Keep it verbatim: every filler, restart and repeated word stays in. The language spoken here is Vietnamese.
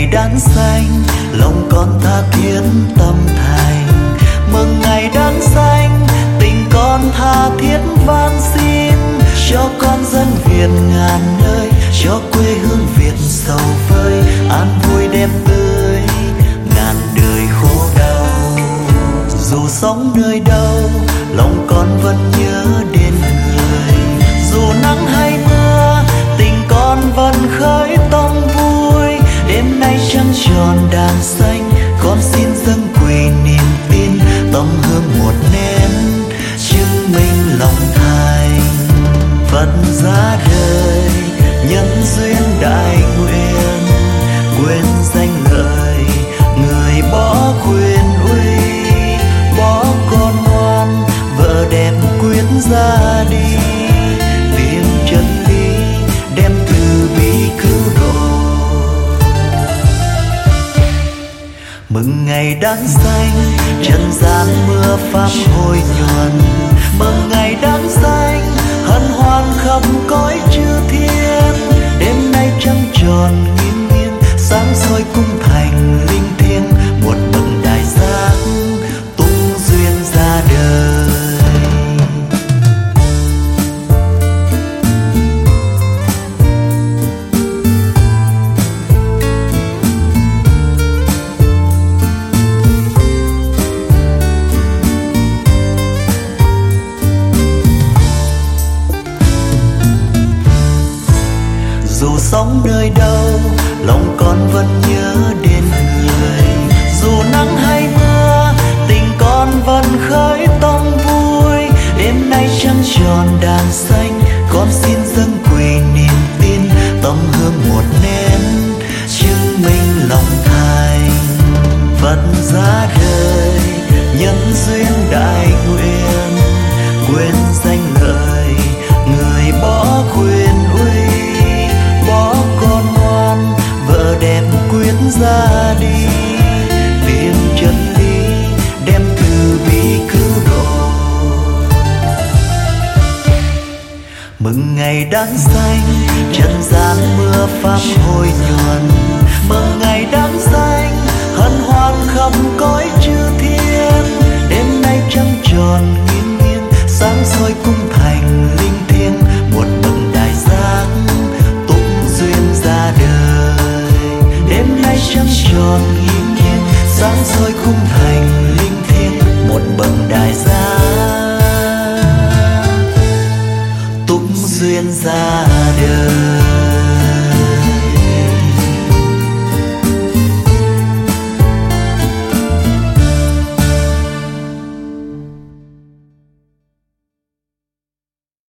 đán xanh, lòng con tha thiết tâm thành. Mừng ngày đán xanh, tình con tha thiết van xin, cho con dân Việt ngàn nơi, cho quê hương Việt giàu vơi, an vui đẹp tươi ngàn đời khổ đau. Dù sống nơi đâu, lòng con vẫn nhớ đến người. Dù nắng hay mưa, tình con vẫn khơi tông vui. Đêm nay trăng tròn đàn xanh, con xin dâng quỳ niềm tin, tâm hương một nén chứng minh lòng thành. Phật ra đời nhân duyên đại nguyện, quên danh lợi người bỏ quyền uy. Bỏ con ngoan vợ đẹp quyết ra đi, tìm chân lý đem từ bi cứu độ. Mừng ngày đán xanh, trần gian mưa pháp hồi nhuần. Mừng ngày đán xanh, hân hoan khắp cõi chư thiên. Đêm nay trăng tròn nghiêng nghiêng, sáng soi cung thành linh thiêng. Một bậc đại giác tung duyên ra đời. Dù sống nơi đâu, lòng con vẫn nhớ đến người. Dù nắng hay mưa, tình con vẫn khơi tông vui. Đêm nay trăng tròn đàn xanh, con xin dâng quỳ niềm tin, tâm hương một nén chứng minh lòng thành. Phật ra đời nhân duyên đại nguyện, quên danh lợi người bỏ quyền uy. Bỏ con ngoan vợ đẹp quyết ra đi, tìm chân lý đem từ bi cứu độ. Mừng ngày đán xanh, trần gian mưa pháp hồi nhuần. Mừng ngày đán xanh, hân hoan khắp cõi chư thiên. Đêm nay trăng tròn nghiêng nghiêng, sáng soi cung thành linh thiêng. Một bậc đại giác tung duyên ra đời. Đêm nay trăng tròn nghiêng nghiêng, sáng soi cung thành linh thiêng. Một bậc đại giác tung duyên ra đời.